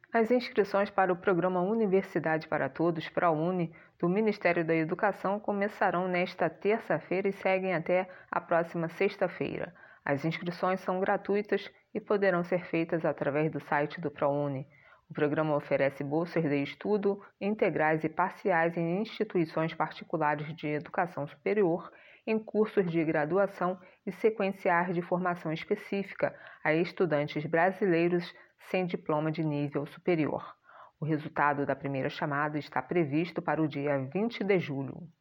As inscrições para o programa Universidade para Todos, ProUni, do Ministério da Educação começarão nesta terça-feira e seguem até a próxima sexta-feira. As inscrições são gratuitas e poderão ser feitas através do site do ProUni. O programa oferece bolsas de estudo integrais e parciais em instituições particulares de educação superior, em cursos de graduação e sequenciais de formação específica a estudantes brasileiros sem diploma de nível superior. O resultado da primeira chamada está previsto para o dia 20 de julho.